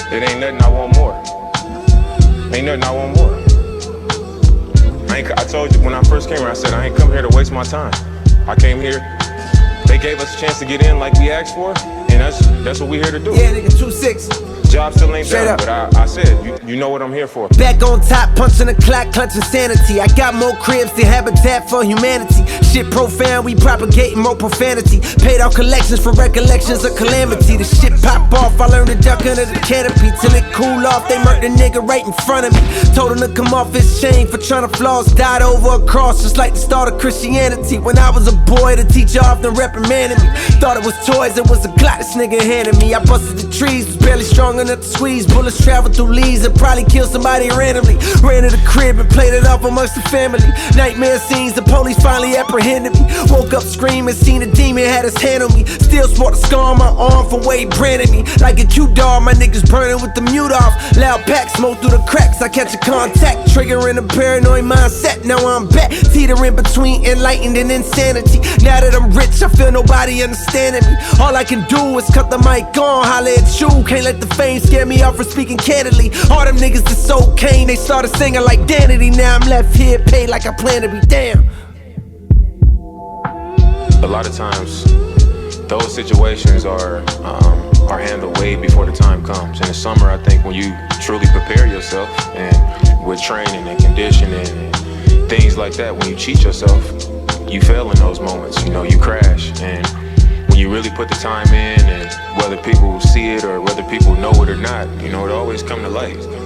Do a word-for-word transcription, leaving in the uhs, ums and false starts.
It ain't nothing I want more. Ain't nothing I want more. I, ain't, I told you when I first came here, I said I ain't come here to waste my time. I came here, they gave us a chance to get in like we asked for, and that's that's what we here to do. Yeah, nigga, two six. Job still ain't Straight done, up. but I, I said, you, you know what I'm here for. Back on top, punching the clock, clutching sanity. I got more cribs than Habitat for Humanity. Shit profound, we propagating more profanity. Paid out collections for recollections of calamity. The shit pop off, I learned to duck under the canopy. Till it cool off, they murked the nigga right in front of me. Told him to come off his chain for trying to floss. Died over a cross, just like the start of Christianity. When I was a boy, the teacher often reprimanded me. Thought it was toys, it was a Glock this nigga handed me. I busted the trees, was barely strong enough to squeeze. Bullets travel through leaves and probably kill somebody randomly. Ran to the crib and played it off amongst the family. Nightmare scenes, the police finally apprehended me. Woke up screaming, seen a demon, had his hand on me. Still sport a scar on my arm from where he branded me. Like a Q-dog, my niggas burning with the mute off. Loud pack, smoke through the cracks, I catch a contact. Triggering a paranoid mindset, now I'm back. Teetering between enlightened and insanity. Now that I'm rich, I feel nobody understanding me. All I can do is cut the mic on, holla at you. Can't let the fame scare me off for speaking candidly. All them niggas that sold cane, they started singing like Danity. Now I'm left here paid like I plan to be damn. A lot of times, those situations are um, are handled way before the time comes. In the summer, I think when you truly prepare yourself, and with training and conditioning and things like that, when you cheat yourself, you fail in those moments. You know, you crash. And when you really put the time in, and whether people see it or whether people know it or not, you know, it always come to light.